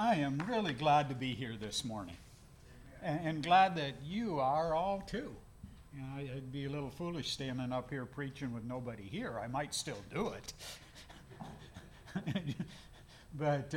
I am really glad to be here this morning, and glad that you are all too. You know, it'd be a little foolish standing up here preaching with nobody here. I might still do it, but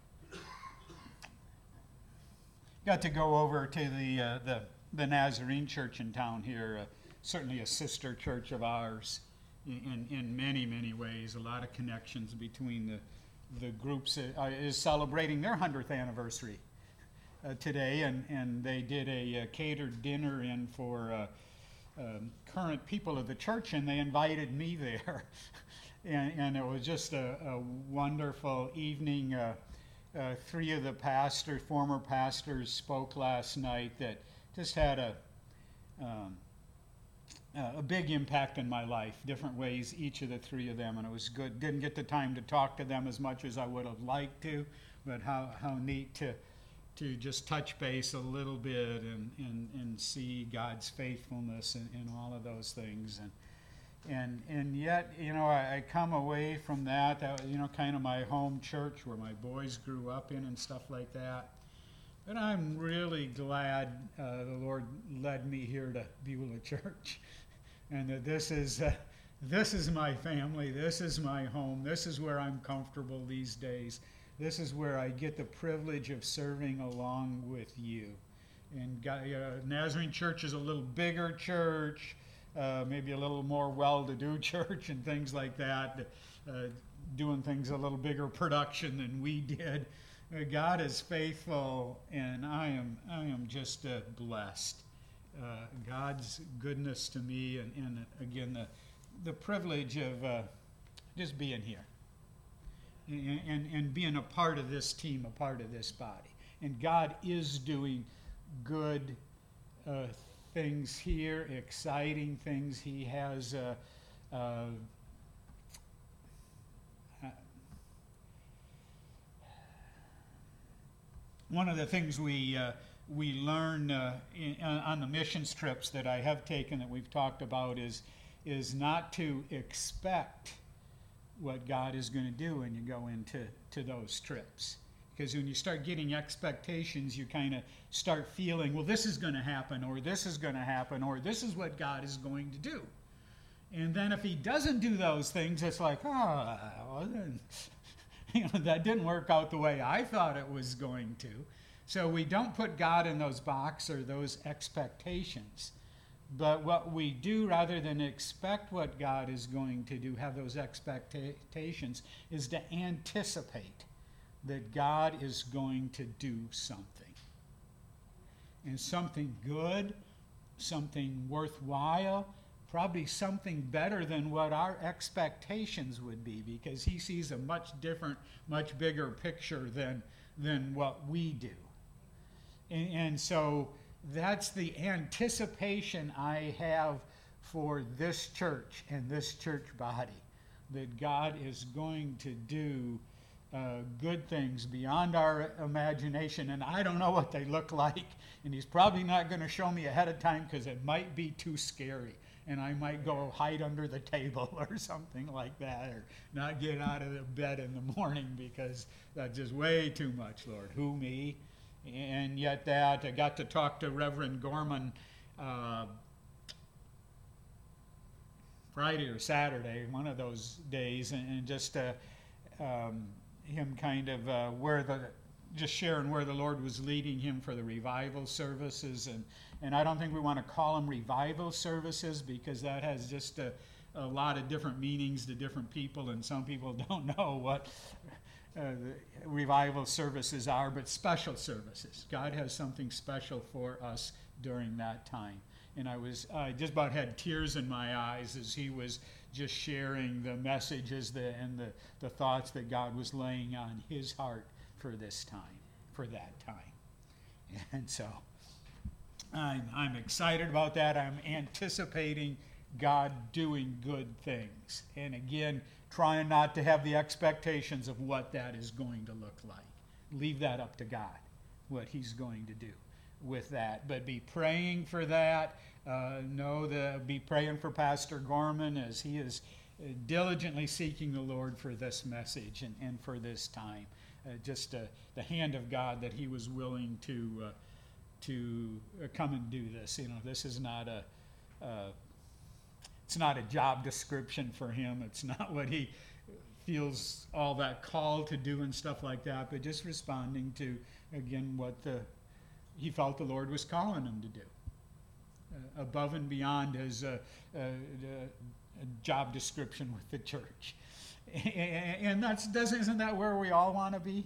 got to go over to the Nazarene Church in town here. Certainly a sister church of ours in many ways. A lot of connections between the groups is celebrating their 100th anniversary today, and they did a catered dinner in for current people of the church, and they invited me there. and it was just a wonderful evening. Three of the former pastors spoke last night that just had a big impact in my life, different ways, each of the three of them, and it was good. Didn't get the time to talk to them as much as I would have liked to, but how neat to just touch base a little bit and see God's faithfulness in all of those things. And yet, you know, I come away from that, you know, kind of my home church where my boys grew up in and stuff like that. But I'm really glad the Lord led me here to Beulah Church, and that this is my family, this is my home, this is where I'm comfortable these days. This is where I get the privilege of serving along with you. And Nazarene Church is a little bigger church, maybe a little more well-to-do church and things like that, doing things a little bigger production than we did. God is faithful, and I am just blessed. God's goodness to me, and again, the privilege of just being here and being a part of this team, a part of this body. And God is doing good things here, exciting things. He has one of the things we learn on the missions trips that I have taken, that we've talked about, is not to expect what God is going to do when you go into those trips. Because when you start getting expectations, you kind of start feeling, well, this is going to happen, or this is going to happen, or this is what God is going to do. And then if he doesn't do those things, it's like, well, then, you know, that didn't work out the way I thought it was going to. So we don't put God in those boxes or those expectations. But what we do, rather than expect what God is going to do, have those expectations, is to anticipate that God is going to do something. And something good, something worthwhile, probably something better than what our expectations would be, because he sees a much different, much bigger picture than what we do. And so that's the anticipation I have for this church and this church body, that God is going to do good things beyond our imagination. And I don't know what they look like, and he's probably not going to show me ahead of time because it might be too scary, and I might go hide under the table or something like that, or not get out of the bed in the morning because that's just way too much, Lord. Who, me? And yet that, I got to talk to Reverend Gorman Friday or Saturday, one of those days, and just him kind of just sharing where the Lord was leading him for the revival services. And I don't think we want to call them revival services, because that has just a lot of different meanings to different people, and some people don't know what the revival services are, but special services. God has something special for us during that time. And I just about had tears in my eyes as he was just sharing the messages and the thoughts that God was laying on his heart for this time, for that time. And so I'm excited about that. I'm anticipating God doing good things. And again, trying not to have the expectations of what that is going to look like. Leave that up to God, what he's going to do with that. But be praying for that. Be praying for Pastor Gorman as he is diligently seeking the Lord for this message and for this time. the hand of God that he was willing to come and do this. This is not it's not a job description for him. It's not what he feels all that called to do and stuff like that, but just responding to, again, what he felt the Lord was calling him to do, above and beyond his job description with the church. And isn't that where we all want to be?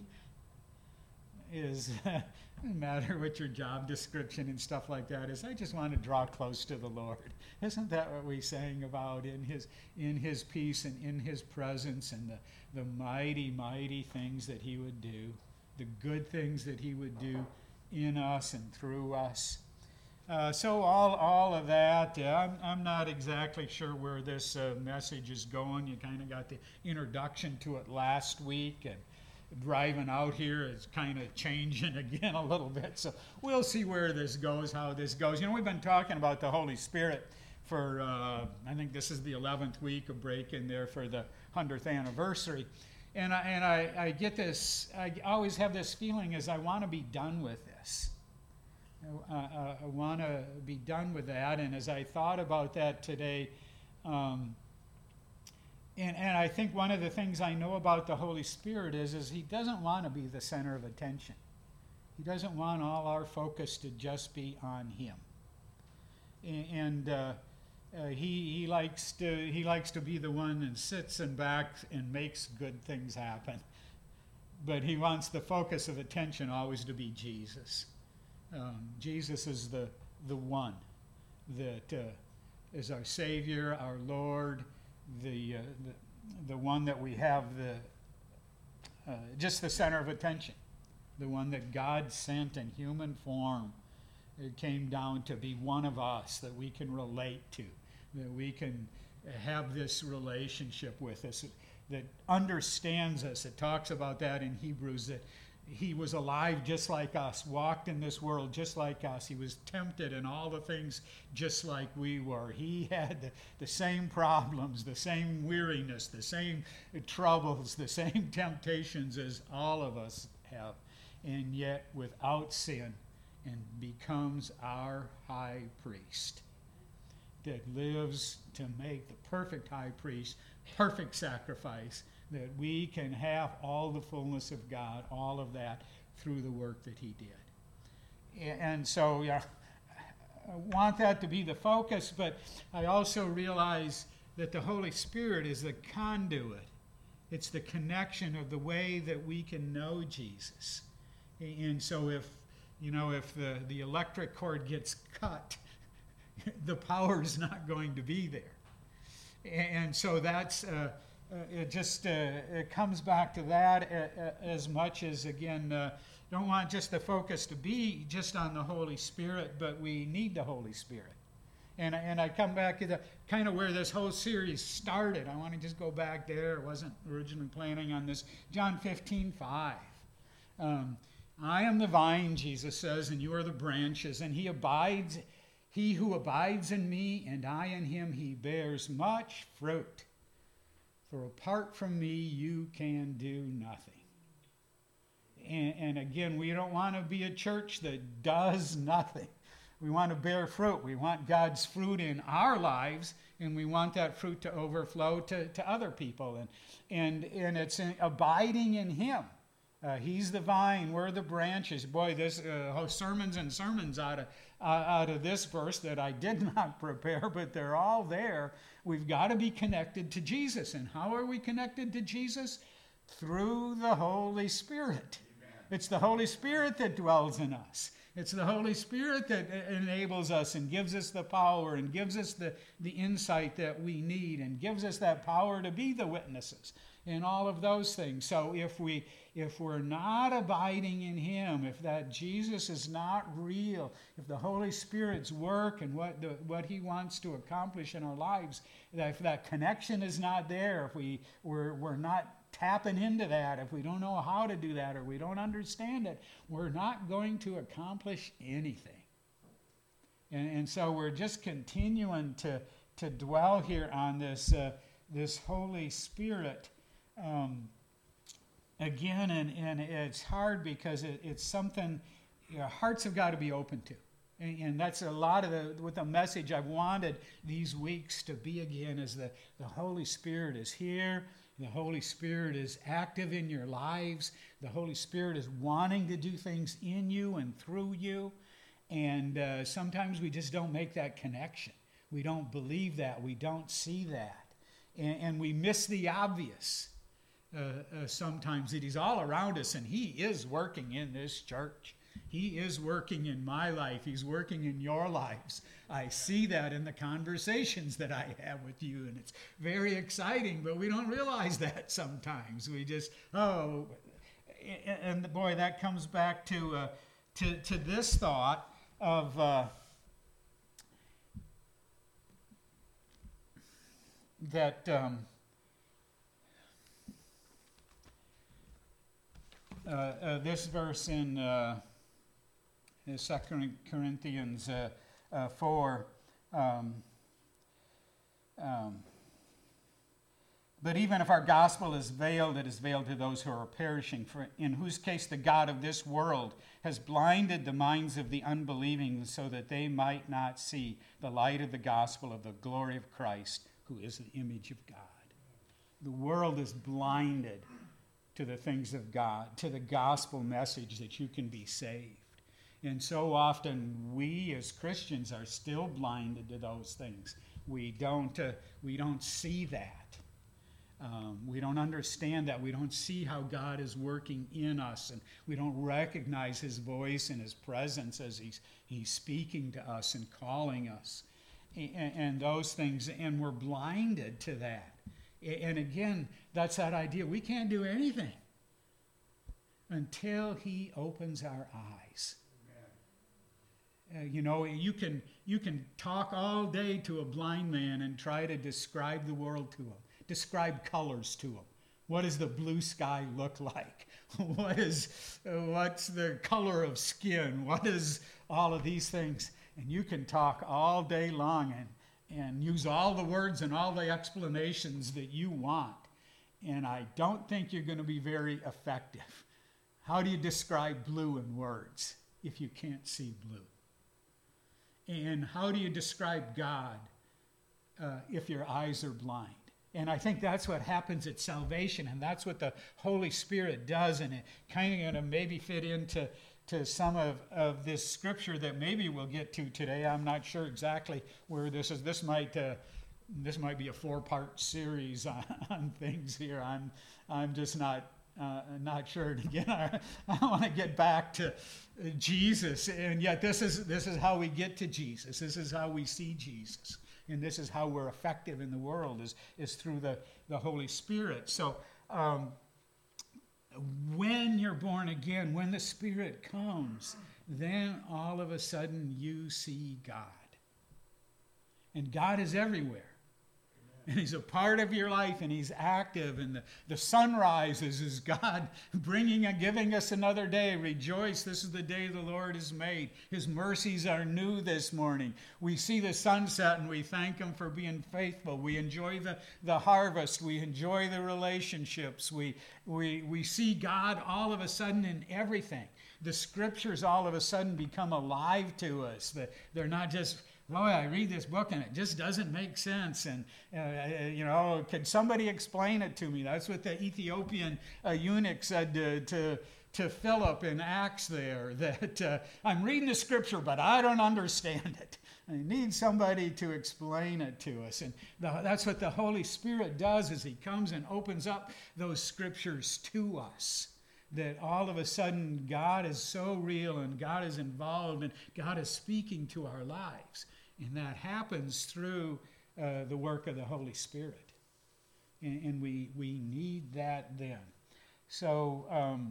No matter what your job description and stuff like that is, I just want to draw close to the Lord. Isn't that what we sang about in his peace and in his presence, and the mighty, mighty things that he would do, the good things that he would do in us and through us? So all of that, I'm not exactly sure where this message is going. You kind of got the introduction to it last week, and driving out here is kind of changing again a little bit. So we'll see where this goes, how this goes. We've been talking about the Holy Spirit for, I think this is the 11th week of break in there for the 100th anniversary. And I get this, I always have this feeling as I want to be done with this. I want to be done with that. And as I thought about that today, and I think one of the things I know about the Holy Spirit is he doesn't want to be the center of attention. He doesn't want all our focus to just be on him. And he likes to be the one that sits in back and makes good things happen. But he wants the focus of attention always to be Jesus. Jesus is the one that is our Savior, our Lord, the one that we have just the center of attention, the one that God sent in human form. It came down to be one of us that we can relate to, that we can have this relationship with us, that understands us. It talks about that in Hebrews, that he was alive just like us, walked in this world just like us. He was tempted in all the things just like we were. He had the same problems, the same weariness, the same troubles, the same temptations as all of us have, and yet without sin, and becomes our high priest that lives to make the perfect high priest, perfect sacrifice, that we can have all the fullness of God, all of that, through the work that he did. And so, I want that to be the focus, but I also realize that the Holy Spirit is the conduit. It's the connection of the way that we can know Jesus. And so if the electric cord gets cut, the power is not going to be there. And so that's... it comes back to that as much as, again, don't want just the focus to be just on the Holy Spirit, but we need the Holy Spirit. And I come back to the kind of where this whole series started. I want to just go back there. I wasn't originally planning on this. John 15:5. I am the vine, Jesus says, and you are the branches, and he who abides in me and I in him, he bears much fruit. For apart from me, you can do nothing. And again, we don't want to be a church that does nothing. We want to bear fruit. We want God's fruit in our lives, and we want that fruit to overflow to other people. And it's abiding in him. He's the vine, we're the branches. Boy, this sermons and sermons out of this verse that I did not prepare, but they're all there. We've got to be connected to Jesus. And how are we connected to Jesus? Through the Holy Spirit. Amen. It's the Holy Spirit that dwells in us. It's the Holy Spirit that enables us and gives us the power and gives us the insight that we need and gives us that power to be the witnesses and all of those things. So if we're not abiding in him, if that Jesus is not real, if the Holy Spirit's work and what he wants to accomplish in our lives, if that connection is not there, if we're not tapping into that, if we don't know how to do that or we don't understand it, we're not going to accomplish anything. And so we're just continuing to dwell here on this Holy Spirit. again, and it's hard because it's something your hearts have got to be open to. And that's a lot of with the message I've wanted these weeks to be again is that the Holy Spirit is here. The Holy Spirit is active in your lives. The Holy Spirit is wanting to do things in you and through you. And sometimes we just don't make that connection. We don't believe that. We don't see that. And we miss the obvious sometimes, that he's all around us and he is working in this church. He is working in my life. He's working in your lives. I see that in the conversations that I have with you, and it's very exciting, but we don't realize that sometimes. We just, and boy, that comes back to this thought of that this verse in 2 Corinthians 4. But even if our gospel is veiled, it is veiled to those who are perishing, for in whose case the God of this world has blinded the minds of the unbelieving so that they might not see the light of the gospel of the glory of Christ, who is the image of God. The world is blinded to the things of God, to the gospel message that you can be saved. And so often we as Christians are still blinded to those things. We don't see that. We don't understand that. We don't see how God is working in us, and we don't recognize his voice and his presence as he's speaking to us and calling us, and those things, and we're blinded to that. And again, that's that idea. We can't do anything until he opens our eyes. You can talk all day to a blind man and try to describe the world to him, describe colors to him. What does the blue sky look like? What's the color of skin? What is all of these things? And you can talk all day long and use all the words and all the explanations that you want. And I don't think you're going to be very effective. How do you describe blue in words if you can't see blue? And how do you describe God if your eyes are blind? And I think that's what happens at salvation, and that's what the Holy Spirit does, and it kind of going to maybe fit into some of this scripture that maybe we'll get to today. I'm not sure exactly where this is. This might be a 4-part series on things here. I'm just not sure. And again, I want to get back to Jesus, and yet this is how we get to Jesus. This is how we see Jesus, and this is how we're effective in the world is through the Holy Spirit. So when you're born again, when the Spirit comes, then all of a sudden you see God, and God is everywhere. And he's a part of your life, and he's active, and the sun rises is God bringing and giving us another day. Rejoice, this is the day the Lord has made. His mercies are new this morning. We see the sunset, and we thank him for being faithful. We enjoy the harvest. We enjoy the relationships. We see God all of a sudden in everything. The scriptures all of a sudden become alive to us. They're not just, boy, I read this book and it just doesn't make sense. And, can somebody explain it to me? That's what the Ethiopian eunuch said to Philip in Acts there, that I'm reading the scripture, but I don't understand it. I need somebody to explain it to us. And that's what the Holy Spirit does, is he comes and opens up those scriptures to us. That all of a sudden God is so real, and God is involved, and God is speaking to our lives. And that happens through the work of the Holy Spirit. And we need that then. So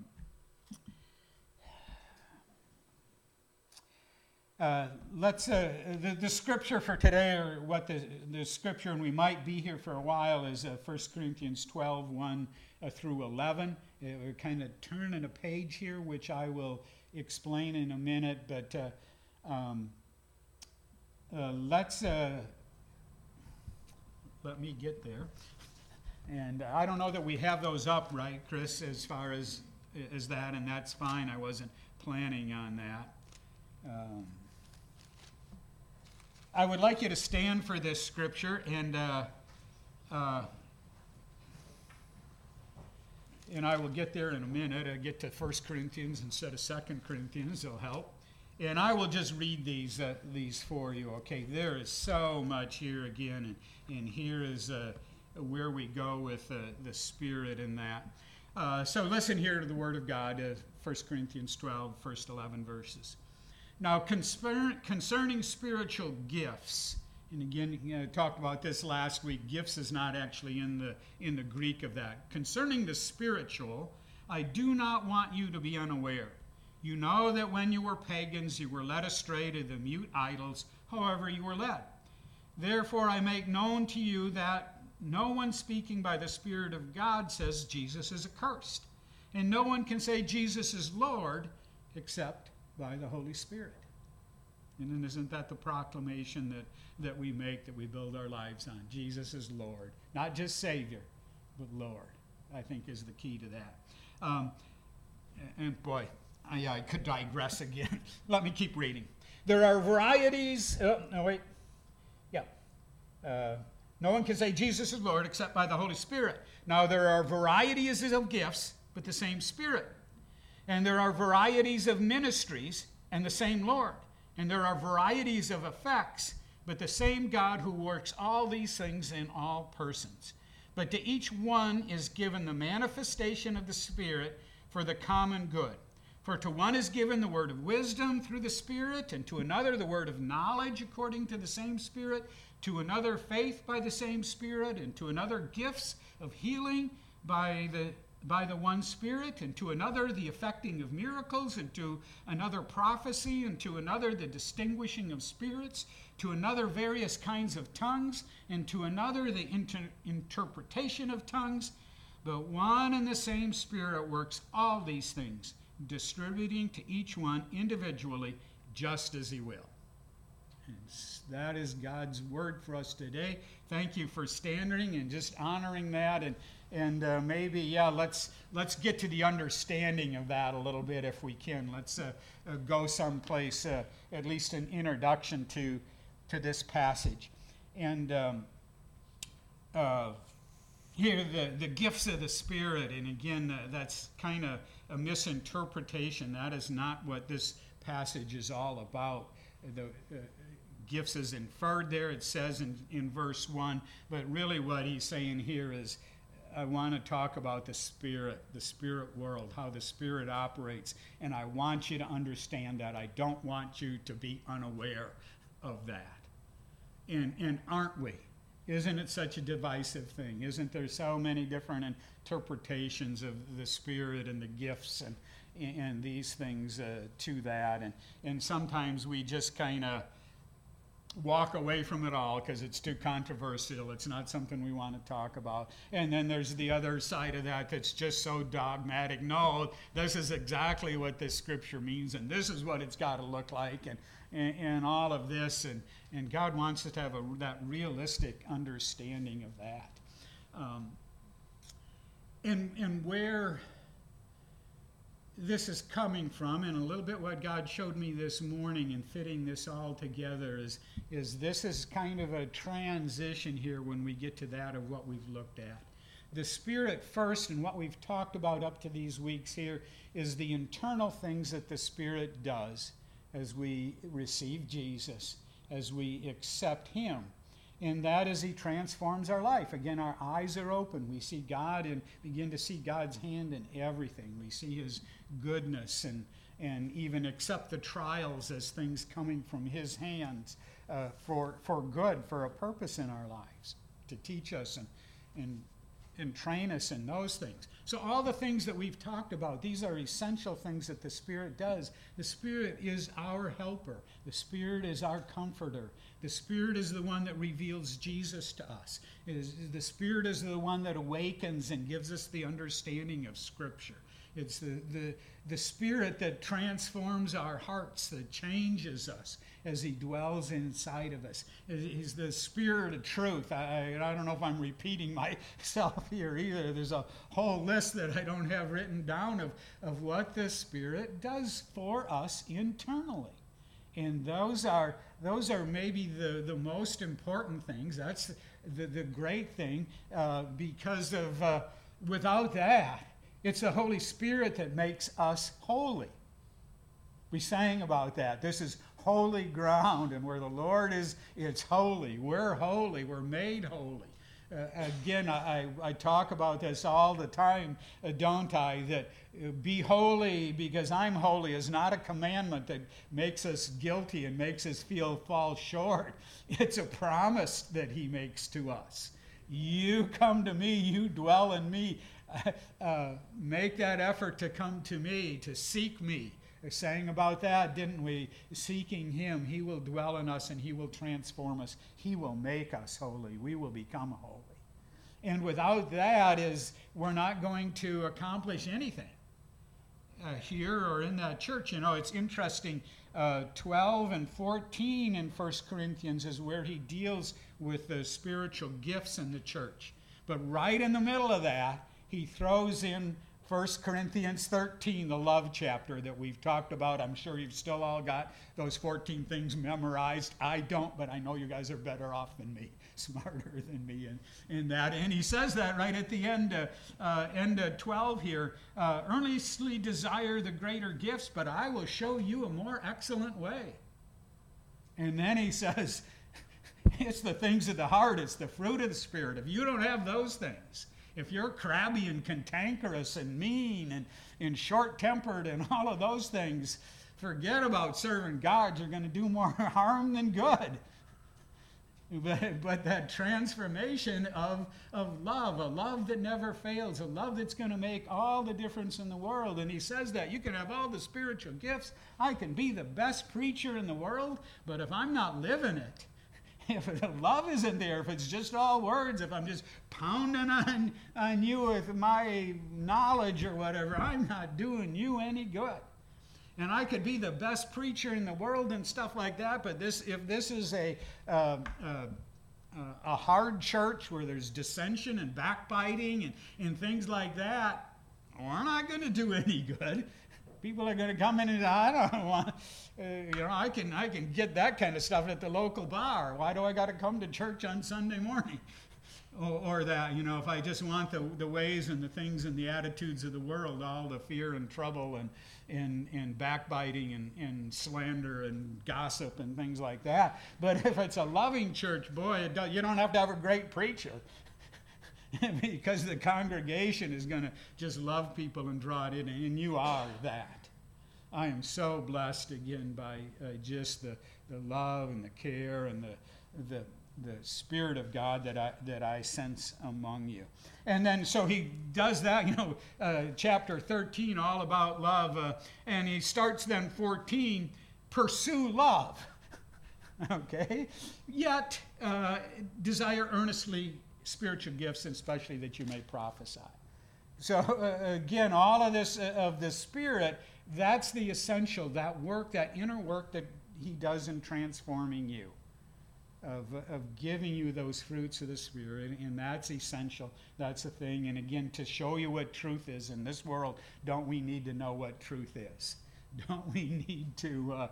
let's the scripture for today, or what the scripture, and we might be here for a while, is 1 Corinthians 12, 1 through 11. We're kind of turning a page here, which I will explain in a minute, but let's let me get there. And I don't know that we have those up, right, Chris, as far as that, and that's fine. I wasn't planning on that. I would like you to stand for this scripture, and I will get there in a minute. I'll get to 1 Corinthians instead of 2 Corinthians. It'll help. And I will just read these for you, okay? There is so much here again, and here is where we go with the Spirit in that. So listen here to the Word of God, 1 Corinthians 12, first 11 verses. Now, concerning spiritual gifts, and again, I talked about this last week. Gifts is not actually in the Greek of that. Concerning the spiritual, I do not want you to be unaware. You know that when you were pagans, you were led astray to the mute idols, however you were led. Therefore, I make known to you that no one speaking by the Spirit of God says Jesus is accursed. And no one can say Jesus is Lord except by the Holy Spirit. And then isn't that the proclamation that we make, that we build our lives on? Jesus is Lord. Not just Savior, but Lord, I think is the key to that. And boy, I could digress again. Let me keep reading. There are varieties. No one can say Jesus is Lord except by the Holy Spirit. Now there are varieties of gifts, but the same Spirit. And there are varieties of ministries, and the same Lord. And there are varieties of effects, but the same God who works all these things in all persons. But to each one is given the manifestation of the Spirit for the common good. For to one is given the word of wisdom through the Spirit, and to another the word of knowledge according to the same Spirit, to another faith by the same Spirit, and to another gifts of healing by the one Spirit, and to another the effecting of miracles, and to another prophecy, and to another the distinguishing of spirits, to another various kinds of tongues, and to another the interpretation of tongues. But one and the same Spirit works all these things, distributing to each one individually just as he will. And that is God's word for us today. Thank you for standing and just honoring that, and maybe let's get to the understanding of that a little bit if we can. Let's go someplace, at least an introduction to this passage. And here the gifts of the Spirit, and again that's kind of a misinterpretation. That is not what this passage is all about. The gifts is inferred there, it says in verse 1, but really what he's saying here is, I want to talk about the spirit world, how the Spirit operates, and I want you to understand that. I don't want you to be unaware of that. And aren't we? Isn't it such a divisive thing? Isn't there so many different interpretations of the Spirit and the gifts and these things to that? And sometimes we just kind of walk away from it all because it's too controversial. It's not something we want to talk about. And then there's the other side of that that's just so dogmatic. No, this is exactly what this scripture means, and this is what it's got to look like, and all of this. And God wants us to have that realistic understanding of that. And where this is coming from, and a little bit what God showed me this morning in fitting this all together is this is kind of a transition here when we get to that of what we've looked at. The Spirit first, and what we've talked about up to these weeks here, is the internal things that the Spirit does as we receive Jesus, as we accept Him. And that is He transforms our life. Again, our eyes are open. We see God and begin to see God's hand in everything. We see His goodness and even accept the trials as things coming from His hands for good, for a purpose in our lives, to teach us and train us in those things. So all the things that we've talked about, these are essential things that the Spirit does. The Spirit is our helper. The Spirit is our comforter. The Spirit is the one that reveals Jesus to us. The Spirit is the one that awakens and gives us the understanding of Scripture. It's the Spirit that transforms our hearts, that changes us as He dwells inside of us. He's the Spirit of truth. I don't know if I'm repeating myself here either. There's a whole list that I don't have written down of what the Spirit does for us internally. And those are maybe the most important things. That's the great thing, because of without that, it's the Holy Spirit that makes us holy. We sang about that. This is holy ground, and where the Lord is, it's holy. We're holy. We're made holy. Again, I talk about this all the time, don't I? That be holy because I'm holy is not a commandment that makes us guilty and makes us fall short. It's a promise that He makes to us. You come to me, you dwell in me. Make that effort to come to me, to seek me. We sang about that, didn't we? Seeking Him, He will dwell in us and He will transform us. He will make us holy. We will become holy. And without that, we're not going to accomplish anything here or in that church. You know, it's interesting. 12 and 14 in 1 Corinthians is where he deals with the spiritual gifts in the church. But right in the middle of that, he throws in 1 Corinthians 13, the love chapter that we've talked about. I'm sure you've still all got those 14 things memorized. I don't, but I know you guys are better off than me, smarter than me in that. And he says that right at the end of 12 here. Earnestly desire the greater gifts, but I will show you a more excellent way. And then he says, it's the things of the heart. It's the fruit of the Spirit. If you don't have those things, if you're crabby and cantankerous and mean and short-tempered and all of those things, forget about serving God. You're going to do more harm than good. But that transformation of love, a love that never fails, a love that's going to make all the difference in the world. And he says that you can have all the spiritual gifts. I can be the best preacher in the world, but if I'm not living it, if the love isn't there, if it's just all words, if I'm just pounding on you with my knowledge or whatever, I'm not doing you any good. And I could be the best preacher in the world and stuff like that, but if this is a hard church where there's dissension and backbiting and things like that, we're not going to do any good. People are going to come in and I don't want, I can get that kind of stuff at the local bar. Why do I got to come to church on Sunday morning? Or that, if I just want the ways and the things and the attitudes of the world, all the fear and trouble and backbiting and slander and gossip and things like that. But if it's a loving church, boy, you don't have to have a great preacher. Because the congregation is going to just love people and draw it in, and you are that. I am so blessed again by just the love and the care and the Spirit of God that I sense among you. And then so he does that, chapter 13, all about love, and he starts then 14, pursue love. Okay? Yet desire earnestly spiritual gifts, and especially that you may prophesy. So again, all of this of the Spirit, that's the essential, that work, that inner work that he does in transforming you, of giving you those fruits of the Spirit, and that's essential. That's the thing. And again, to show you what truth is in this world, don't we need to know what truth is? Don't we need to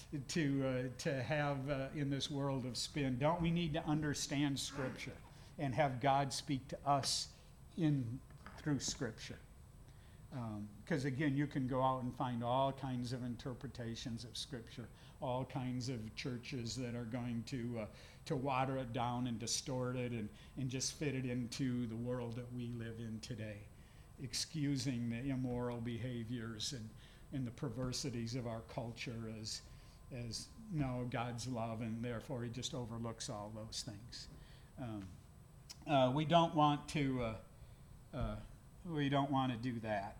have in this world of spin? Don't we need to understand Scripture and have God speak to us through Scripture? Because again, you can go out and find all kinds of interpretations of Scripture, all kinds of churches that are going to water it down and distort it and just fit it into the world that we live in today, excusing the immoral behaviors and the perversities of our culture as no, God's love, and therefore he just overlooks all those things. We don't want to We don't want to do that.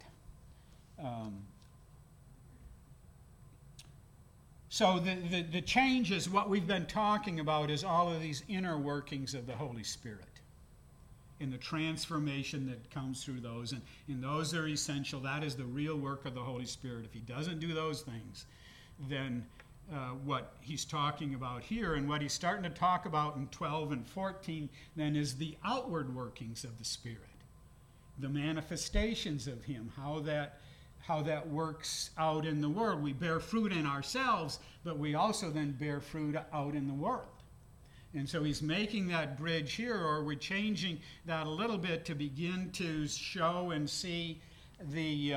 So the change is what we've been talking about is all of these inner workings of the Holy Spirit and the transformation that comes through those. And those are essential. That is the real work of the Holy Spirit. If he doesn't do those things, then what he's talking about here and what he's starting to talk about in 12 and 14 then is the outward workings of the Spirit, the manifestations of him, how that works out in the world. We bear fruit in ourselves, but we also then bear fruit out in the world. And so he's making that bridge here, or we're changing that a little bit to begin to show and see the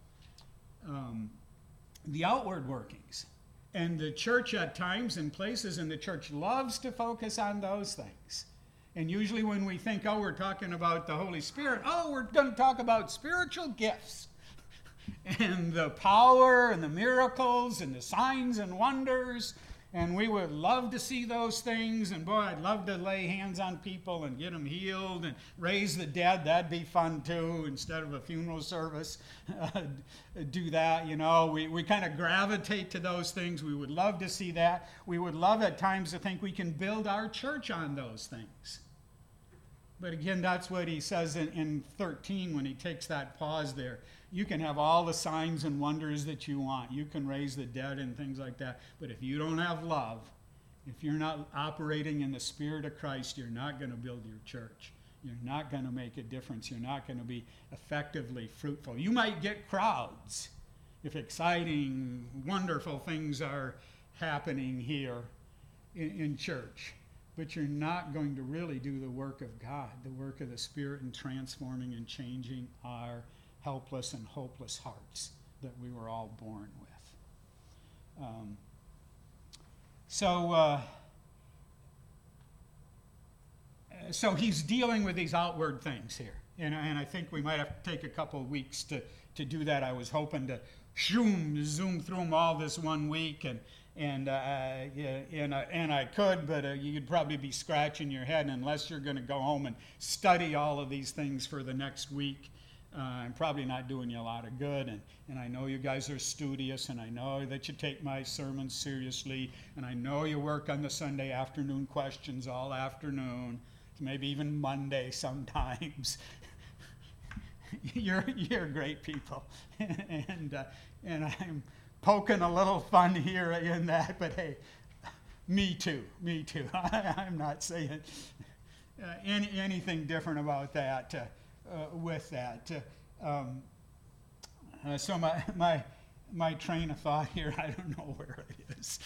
outward workings. And the church at times and places in the church loves to focus on those things. And usually when we think, oh, we're talking about the Holy Spirit, oh, we're going to talk about spiritual gifts and the power and the miracles and the signs and wonders. And we would love to see those things. And boy, I'd love to lay hands on people and get them healed and raise the dead. That'd be fun too, instead of a funeral service. Do that, We kind of gravitate to those things. We would love to see that. We would love at times to think we can build our church on those things. But again, that's what he says in 13 when he takes that pause there. You can have all the signs and wonders that you want. You can raise the dead and things like that. But if you don't have love, if you're not operating in the Spirit of Christ, you're not going to build your church. You're not going to make a difference. You're not going to be effectively fruitful. You might get crowds if exciting, wonderful things are happening here in church. But you're not going to really do the work of God, the work of the Spirit in transforming and changing our helpless and hopeless hearts that we were all born with. So he's dealing with these outward things here. And I think we might have to take a couple of weeks to do that. I was hoping to zoom through them all this 1 week, and I could, but you'd probably be scratching your head unless you're going to go home and study all of these things for the next week. I'm probably not doing you a lot of good, and I know you guys are studious, and I know that you take my sermons seriously, and I know you work on the Sunday afternoon questions all afternoon, maybe even Monday sometimes. You're great people, and I'm poking a little fun here in that, but hey, me too. I'm not saying anything different about that. With that, so my train of thought here, I don't know where it is.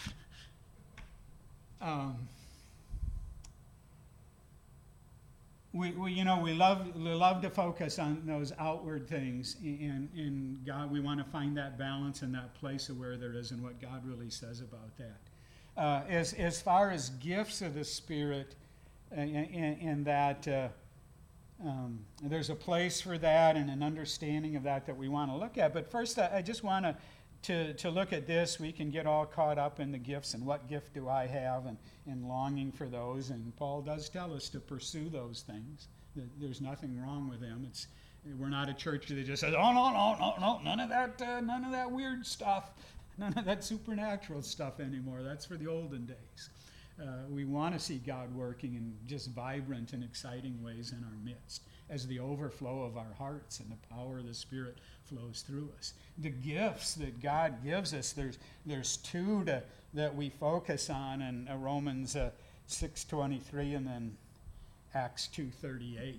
We love to focus on those outward things, and God, we want to find that balance and that place of where there is and what God really says about that. As far as gifts of the Spirit, and that. There's a place for that and an understanding of that we want to look at. But first, I just want to look at this. We can get all caught up in the gifts and what gift do I have and longing for those. And Paul does tell us to pursue those things. There's nothing wrong with them. We're not a church that just says, oh, no, none of that weird stuff, none of that supernatural stuff anymore. That's for the olden days. We want to see God working in just vibrant and exciting ways in our midst as the overflow of our hearts and the power of the Spirit flows through us. The gifts that God gives us, there's two that we focus on in Romans 6:23 and then Acts 2:38.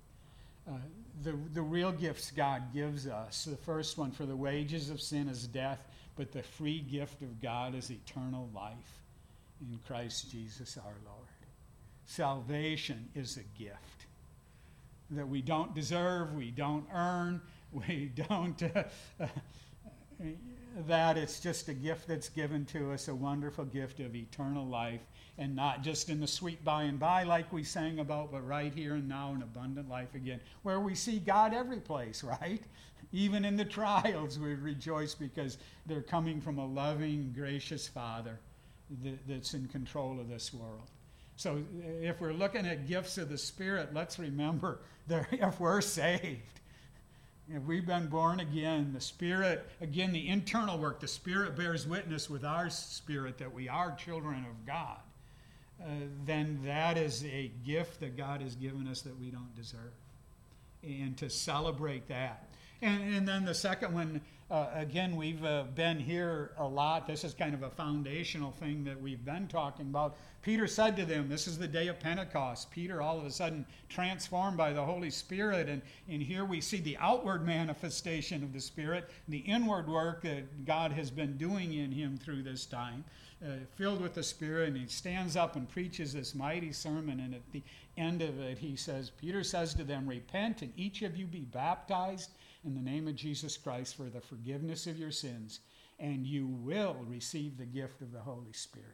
The real gifts God gives us, the first one, for the wages of sin is death, but the free gift of God is eternal life in Christ Jesus our Lord. Salvation is a gift that we don't deserve, we don't earn, we don't, that it's just a gift that's given to us, a wonderful gift of eternal life, and not just in the sweet by and by like we sang about, but right here and now in abundant life again, where we see God every place, right? Even in the trials we rejoice because they're coming from a loving, gracious Father that's in control of this world. So if we're looking at gifts of the Spirit, let's remember that if we're saved, If we've been born again, the Spirit, again, the internal work, the Spirit bears witness with our spirit that we are children of God, then that is a gift that God has given us that we don't deserve. And to celebrate that. And then the second one, again, we've been here a lot. This is kind of a foundational thing that we've been talking about. Peter said to them, this is the day of Pentecost. Peter all of a sudden transformed by the Holy Spirit. And here we see the outward manifestation of the Spirit, the inward work that God has been doing in him through this time. Filled with the Spirit, and he stands up and preaches this mighty sermon, and at the end of it he says, Peter says to them, repent and each of you be baptized in the name of Jesus Christ for the forgiveness of your sins, and you will receive the gift of the Holy Spirit.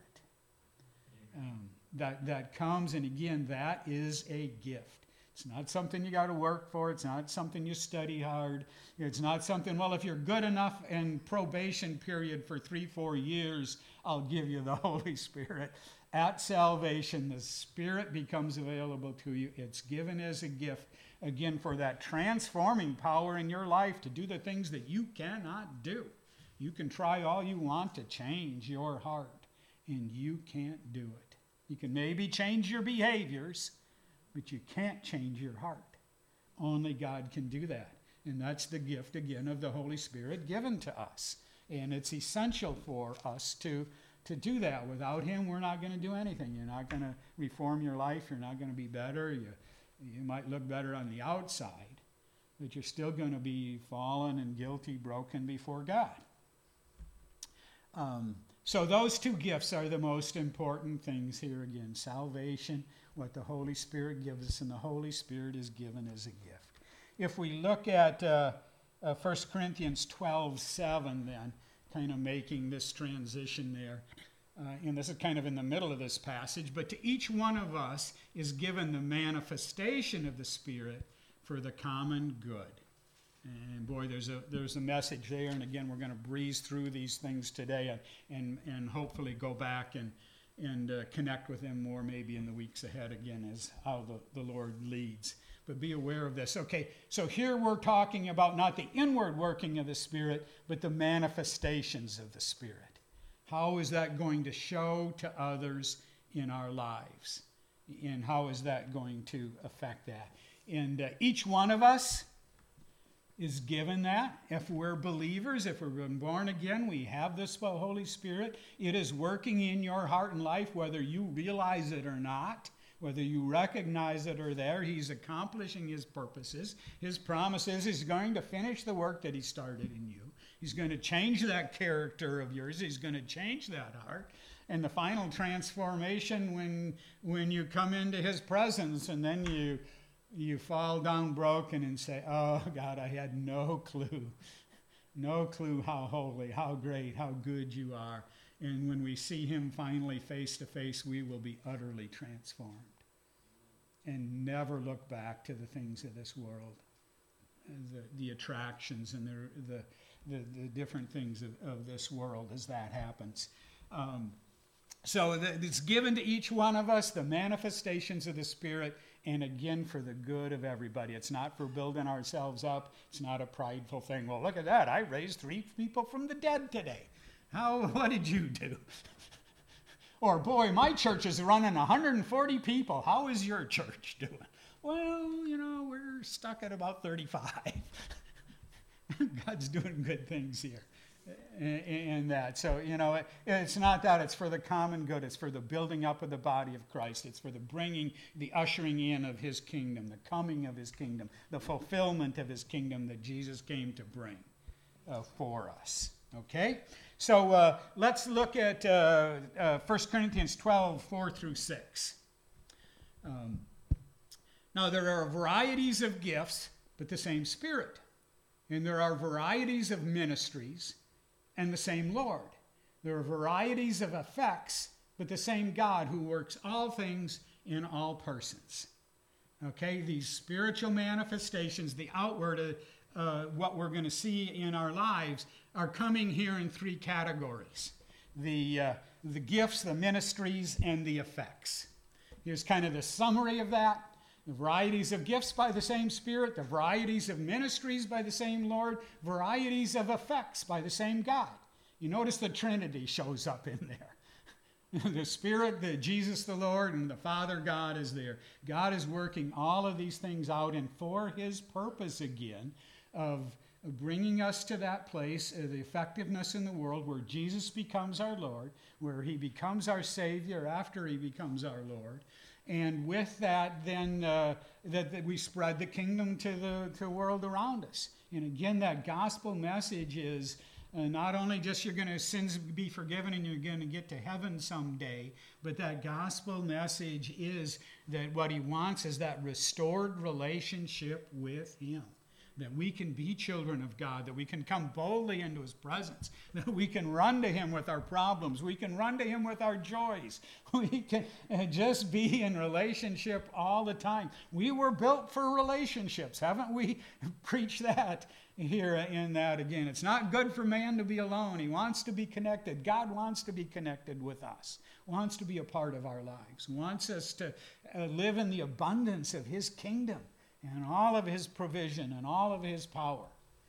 That comes, and again, that is a gift. It's not something you got to work for. It's not something you study hard. It's not something, well, if you're good enough in probation period for 3-4 years, I'll give you the Holy Spirit. At salvation, the Spirit becomes available to you. It's given as a gift, again, for that transforming power in your life to do the things that you cannot do. You can try all you want to change your heart, and you can't do it. You can maybe change your behaviors, but you can't change your heart. Only God can do that. And that's the gift, again, of the Holy Spirit given to us. And it's essential for us to do that. Without him, we're not going to do anything. You're not going to reform your life. You're not going to be better. You might look better on the outside, but you're still going to be fallen and guilty, broken before God. So those two gifts are the most important things here again. Salvation, what the Holy Spirit gives us, and the Holy Spirit is given as a gift. If we look at 1 Corinthians 12:7 then, kind of making this transition there, and this is kind of in the middle of this passage, but to each one of us is given the manifestation of the Spirit for the common good. And boy, there's a message there. And again, we're going to breeze through these things today and hopefully go back and connect with them more maybe in the weeks ahead again as how the Lord leads. But be aware of this. Okay, so here we're talking about not the inward working of the Spirit, but the manifestations of the Spirit. How is that going to show to others in our lives? And how is that going to affect that? And each one of us is given that. If we're believers, if we've been born again, we have this Holy Spirit. It is working in your heart and life, whether you realize it or not, whether you recognize it or there. He's accomplishing his purposes. His promise is he's going to finish the work that he started in you. He's going to change that character of yours. He's going to change that heart. And the final transformation when you come into his presence and then you fall down broken and say, oh, God, I had no clue how holy, how great, how good you are. And when we see him finally face to face, we will be utterly transformed and never look back to the things of this world, the attractions and the different things of this world as that happens. So it's given to each one of us, the manifestations of the Spirit, and again, for the good of everybody. It's not for building ourselves up. It's not a prideful thing. Well, look at that. I raised 3 people from the dead today. What did you do? Or, boy, my church is running 140 people. How is your church doing? Well, we're stuck at about 35. God's doing good things here. In that. So, it's not that. It's for the common good. It's for the building up of the body of Christ. It's for the ushering in of his kingdom, the coming of his kingdom, the fulfillment of his kingdom that Jesus came to bring for us. Okay? So, let's look at 1 Corinthians 12:4-6. Now, there are varieties of gifts, but the same Spirit. And there are varieties of ministries, and the same Lord. There are varieties of effects, but the same God who works all things in all persons. Okay, these spiritual manifestations, the outward, what we're going to see in our lives, are coming here in 3 categories. The gifts, the ministries, and the effects. Here's kind of the summary of that. The varieties of gifts by the same Spirit, the varieties of ministries by the same Lord, varieties of effects by the same God. You notice the Trinity shows up in there. The Spirit, the Jesus the Lord, and the Father God is there. God is working all of these things out, and for his purpose again of bringing us to that place, the effectiveness in the world where Jesus becomes our Lord, where he becomes our Savior after he becomes our Lord. And with that, then that we spread the kingdom to the world around us. And again, that gospel message is not only just you're going to sins be forgiven and you're going to get to heaven someday, but that gospel message is that what he wants is that restored relationship with him. That we can be children of God, that we can come boldly into his presence, that we can run to him with our problems, we can run to him with our joys, we can just be in relationship all the time. We were built for relationships, haven't we preached that here in that again? It's not good for man to be alone. He wants to be connected. God wants to be connected with us, wants to be a part of our lives, wants us to live in the abundance of his kingdom and all of his provision and all of his power.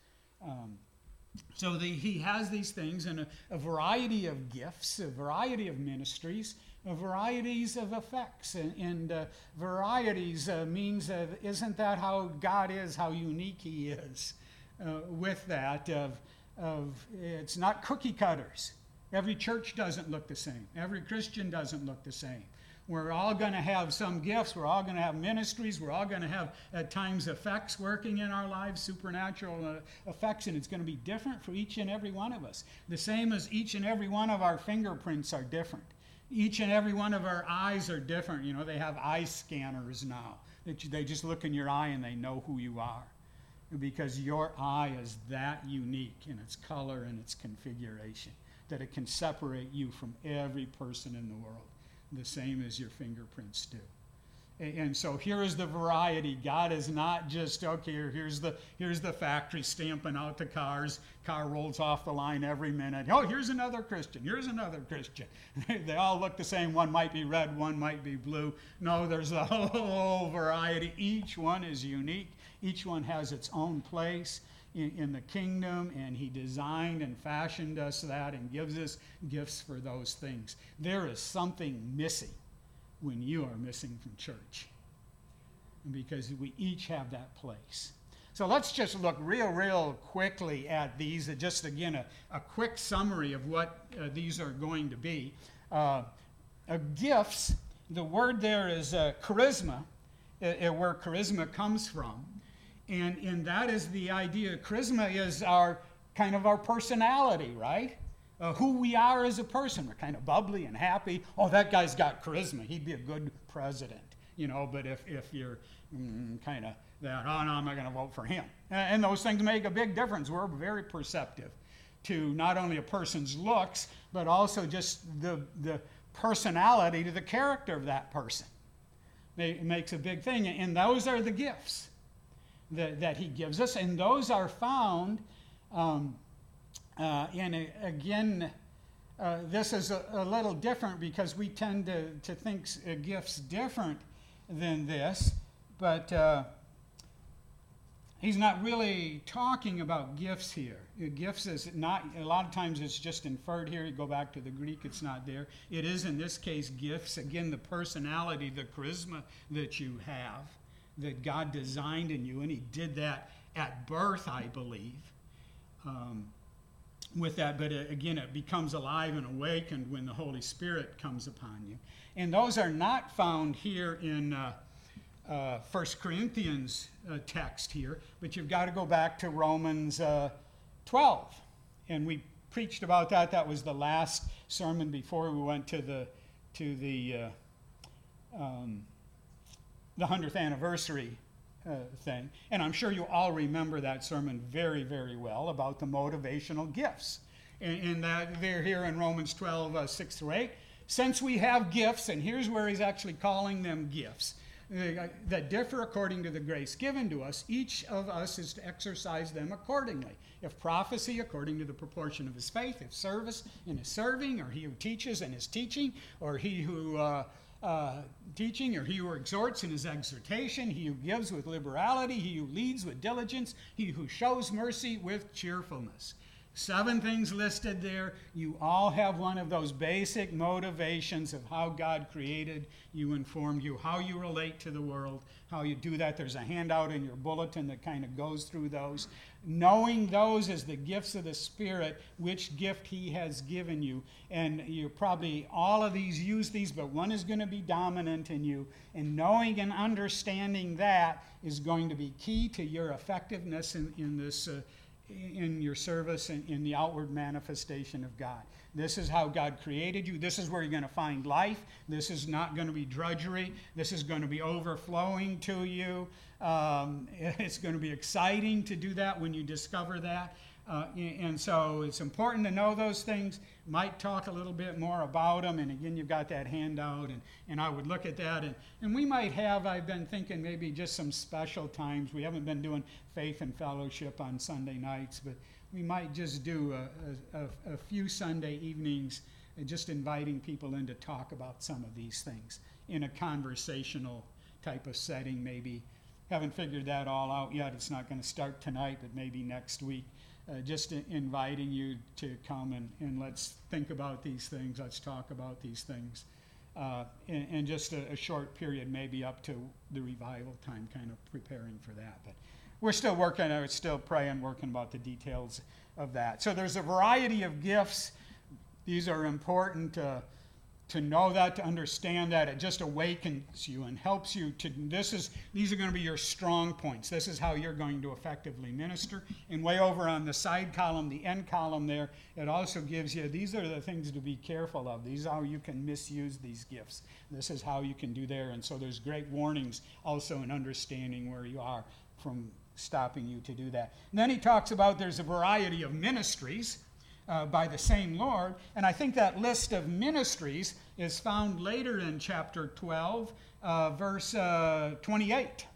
So he has these things and a variety of gifts, a variety of ministries, varieties of effects. And varieties means, isn't that how God is, how unique he is with that? It's not cookie cutters. Every church doesn't look the same. Every Christian doesn't look the same. We're all going to have some gifts. We're all going to have ministries. We're all going to have, at times, effects working in our lives, supernatural effects, and it's going to be different for each and every one of us. The same as each and every one of our fingerprints are different. Each and every one of our eyes are different. You know, they have eye scanners now. They just look in your eye and they know who you are, because your eye is that unique in its color and its configuration that it can separate you from every person in the world, the same as your fingerprints do. And so here is the variety. God is not just, okay, here's the factory stamping out the cars. Car rolls off the line every minute. Oh, here's another Christian. Here's another Christian. They all look the same. One might be red, one might be blue. No, there's a whole variety. Each one is unique. Each one has its own place in the kingdom, and he designed and fashioned us that and gives us gifts for those things. There is something missing when you are missing from church, because we each have that place. So let's just look real quickly at these. Just again, a quick summary of what these are going to be. Gifts, the word there is charisma, where charisma comes from. And that is the idea. Charisma is our kind of our personality, right? Who we are as a person. We're kind of bubbly and happy. Oh, that guy's got charisma. He'd be a good president, you know. But if you're kind of that, oh no, I'm not going to vote for him. And those things make a big difference. We're very perceptive to not only a person's looks, but also just the personality, to the character of that person. It makes a big thing. And those are the gifts that he gives us, and those are found this is a little different, because we tend to think gifts different than this, but he's not really talking about gifts here. Gifts is not, a lot of times it's just inferred here. You go back to the Greek, it's not there. It is in this case gifts, again, the personality, the charisma that you have, that God designed in you, and he did that at birth, I believe, with that. But again, it becomes alive and awakened when the Holy Spirit comes upon you. And those are not found here in 1 Corinthians text here, but you've got to go back to Romans 12. And we preached about that. That was the last sermon before we went to the 100th anniversary thing. And I'm sure you all remember that sermon very, very well about the motivational gifts. And that they're here in Romans 12, 6 through 8. Since we have gifts, and here's where he's actually calling them gifts, that differ according to the grace given to us, each of us is to exercise them accordingly. If prophecy, according to the proportion of his faith. If service, in his serving. Or he who teaches in his teaching. Or he who teaching, or he who exhorts in his exhortation, he who gives with liberality, he who leads with diligence, he who shows mercy with cheerfulness. 7 things listed there. You all have one of those basic motivations of how God created you and formed you, how you relate to the world, how you do that. There's a handout in your bulletin that kind of goes through those. Knowing those as the gifts of the Spirit, which gift he has given you. And you probably, all of these use these, but one is going to be dominant in you. And knowing and understanding that is going to be key to your effectiveness in this in your service and in the outward manifestation of God. This is how God created you. This is where you're going to find life. This is not going to be drudgery. This is going to be overflowing to you. It's going to be exciting to do that when you discover that. And so it's important to know those things. Might talk a little bit more about them. And again, you've got that handout, and I would look at that. And we might have, I've been thinking maybe just some special times. We haven't been doing faith and fellowship on Sunday nights, but we might just do a few Sunday evenings just inviting people in to talk about some of these things in a conversational type of setting maybe. Haven't figured that all out yet. It's not going to start tonight, but maybe next week. Just inviting you to come and let's think about these things. Let's talk about these things. And just a short period, maybe up to the revival time, kind of preparing for that. But we're still working, we're still praying, working about the details of that. So there's a variety of gifts. These are important to know that, to understand that. It just awakens you and helps you to, these are going to be your strong points. This is how you're going to effectively minister. And way over on the side column, the end column there, it also gives you, these are the things to be careful of. These are how you can misuse these gifts. This is how you can do there. And so there's great warnings also in understanding where you are from stopping you to do that. And then he talks about there's a variety of ministries by the same Lord. And I think that list of ministries is found later in chapter 12, verse 28.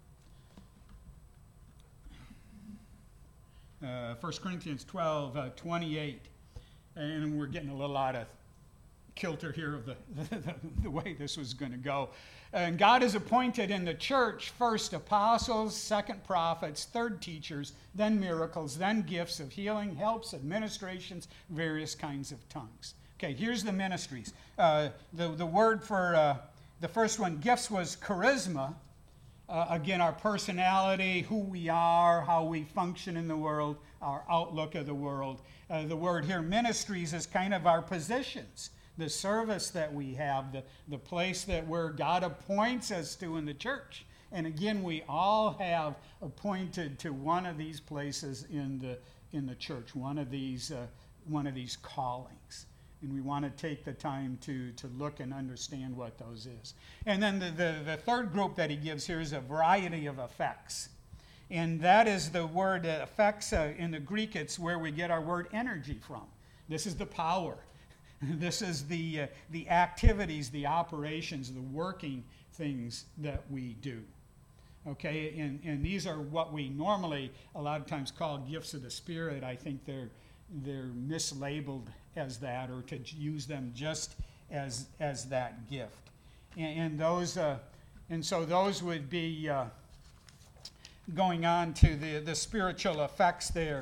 1 Corinthians 12, 28. And we're getting a little out of kilter here of the way this was going to go. And God has appointed in the church first apostles, second prophets, third teachers, then miracles, then gifts of healing, helps, administrations, various kinds of tongues. Okay, here's the ministries. The word for the first one, gifts, was charisma. Again, our personality, who we are, how we function in the world, our outlook of the world. The word here, ministries, is kind of our positions. The service that we have, the place that where God appoints us to in the church. And again, we all have appointed to one of these places in the church, one of these callings. And we want to take the time to look and understand what those is. And then the third group that he gives here is a variety of effects. And that is the word effects. In the Greek, it's where we get our word energy from. This is the power. This is the activities, the operations, the working things that we do. Okay, and these are what we normally a lot of times call gifts of the Spirit. I think they're mislabeled as that, or to use them just as that gift. And those and so those would be going on to the spiritual effects there.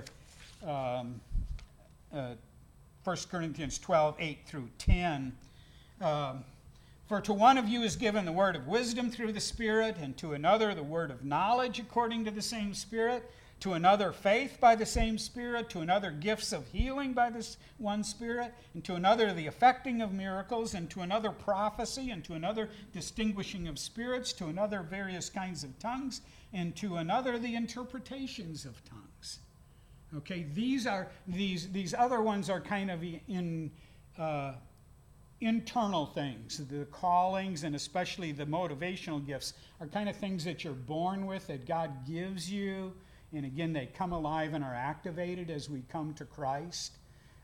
1 Corinthians 12, 8 through 10. For to one of you is given the word of wisdom through the Spirit, and to another the word of knowledge according to the same Spirit, to another faith by the same Spirit, to another gifts of healing by this one Spirit, and to another the effecting of miracles, and to another prophecy, and to another distinguishing of spirits, to another various kinds of tongues, and to another the interpretations of tongues. Okay, these other ones are kind of internal things. The callings and especially the motivational gifts are kind of things that you're born with, that God gives you. And again, they come alive and are activated as we come to Christ.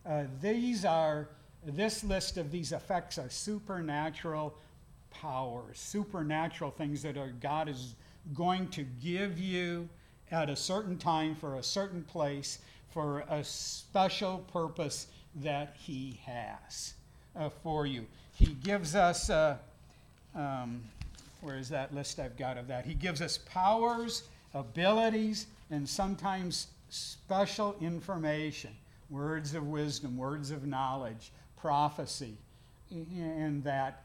This list of these effects are supernatural powers, supernatural things that God is going to give you at a certain time for a certain place for a special purpose that he has for you. He gives us where is that list I've got of that? He gives us powers, abilities, and sometimes special information, words of wisdom, words of knowledge, prophecy, and that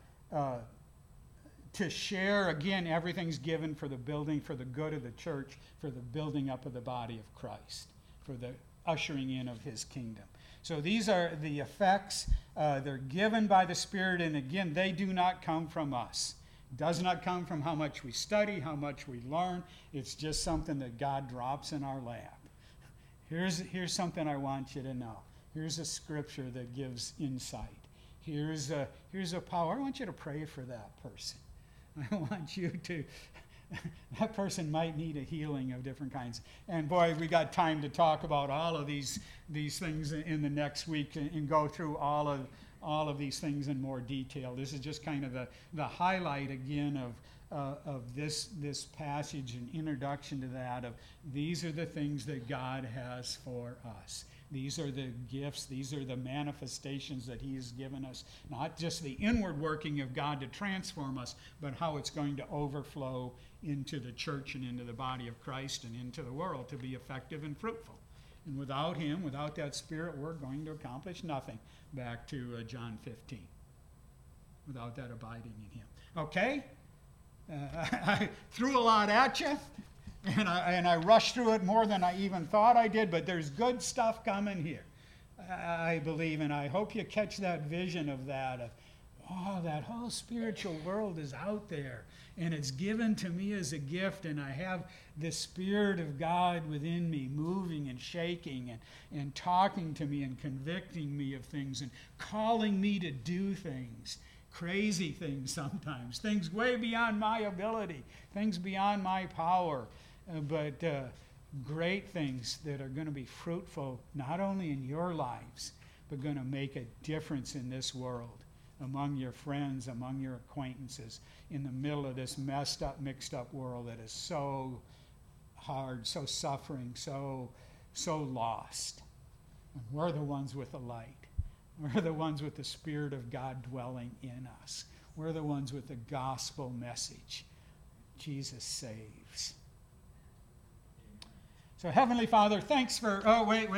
to share, again, everything's given for the building, for the good of the church, for the building up of the body of Christ, for the ushering in of his kingdom. So these are the effects. They're given by the Spirit, and again, they do not come from us. It does not come from how much we study, how much we learn. It's just something that God drops in our lap. Here's something I want you to know. Here's a scripture that gives insight. Here's a power. I want you to pray for that person. I want you to, that person might need a healing of different kinds. And boy, we got time to talk about all of these things in the next week and go through all of these things in more detail. This is just kind of the highlight again of this passage and introduction to that of these are the things that God has for us. These are the gifts, these are the manifestations that he has given us, not just the inward working of God to transform us, but how it's going to overflow into the church and into the body of Christ and into the world to be effective and fruitful. And without him, without that Spirit, we're going to accomplish nothing. Back to John 15. Without that abiding in him. Okay? I threw a lot at you. And I rushed through it more than I even thought I did, but there's good stuff coming here, I believe, and I hope you catch that vision of that whole spiritual world is out there, and it's given to me as a gift, and I have the Spirit of God within me moving and shaking and talking to me and convicting me of things and calling me to do things. Crazy things sometimes, things way beyond my ability, things beyond my power. But great things that are going to be fruitful, not only in your lives, but going to make a difference in this world, among your friends, among your acquaintances, in the middle of this messed up, mixed up world that is so hard, so suffering, so lost. And we're the ones with the light. We're the ones with the Spirit of God dwelling in us. We're the ones with the gospel message. Jesus saves. So, Heavenly Father, thanks for... Oh, wait.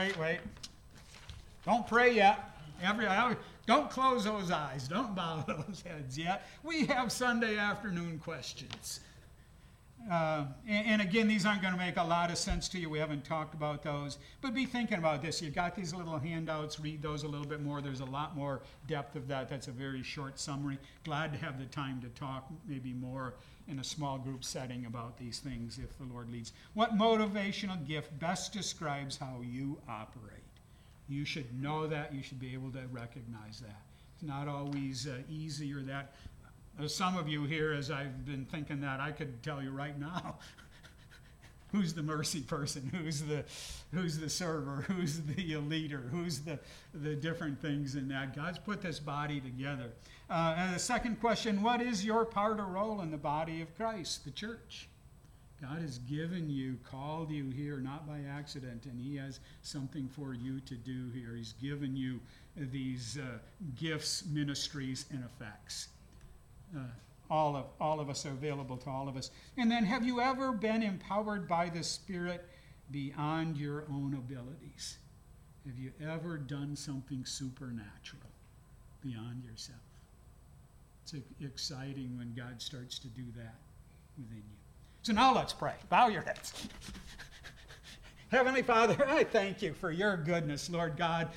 Don't pray yet. Don't close those eyes. Don't bow those heads yet. We have Sunday afternoon questions. And again, these aren't going to make a lot of sense to you. We haven't talked about those. But be thinking about this. You've got these little handouts. Read those a little bit more. There's a lot more depth of that. That's a very short summary. Glad to have the time to talk maybe more in a small group setting about these things if the Lord leads. What motivational gift best describes how you operate? You should know that. You should be able to recognize that. It's not always easy or that. Some of you here, as I've been thinking that, I could tell you right now who's the mercy person, who's the server, who's the leader, who's the different things in that. God's put this body together. And the second question, what is your part or role in the body of Christ, the church? God has given you, called you here, not by accident, and he has something for you to do here. He's given you these gifts, ministries, and effects. All of us are available to all of us. And then, have you ever been empowered by the Spirit beyond your own abilities? Have you ever done something supernatural beyond yourself? It's exciting when God starts to do that within you. So now let's pray. Bow your heads. Heavenly Father, I thank you for your goodness, Lord God.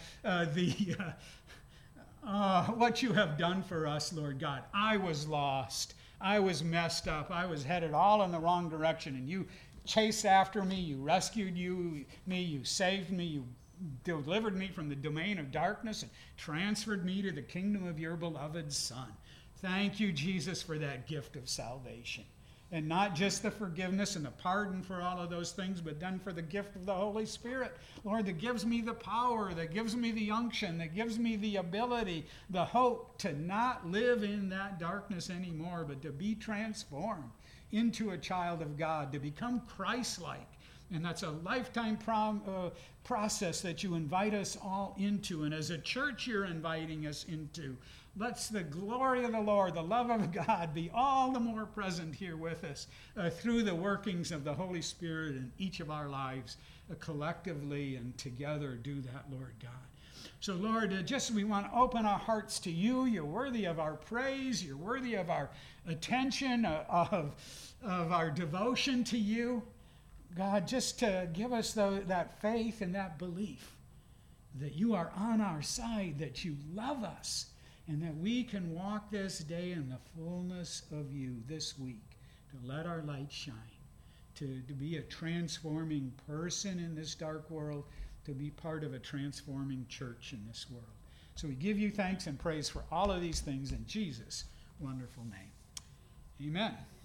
What you have done for us, Lord God. I was lost. I was messed up. I was headed all in the wrong direction, and you chased after me. You rescued me. You saved me. You delivered me from the domain of darkness and transferred me to the kingdom of your beloved Son. Thank you, Jesus, for that gift of salvation. And not just the forgiveness and the pardon for all of those things, but then for the gift of the Holy Spirit, Lord, that gives me the power, that gives me the unction, that gives me the ability, the hope to not live in that darkness anymore, but to be transformed into a child of God, to become Christ-like. And that's a lifetime process that you invite us all into. And as a church, you're inviting us into. Let's the glory of the Lord, the love of God, be all the more present here with us through the workings of the Holy Spirit in each of our lives, collectively and together do that, Lord God. So, Lord, we want to open our hearts to you. You're worthy of our praise. You're worthy of our attention, of our devotion to you. God, just to give us that faith and that belief that you are on our side, that you love us, and that we can walk this day in the fullness of you this week, to let our light shine, to be a transforming person in this dark world, to be part of a transforming church in this world. So we give you thanks and praise for all of these things in Jesus' wonderful name. Amen.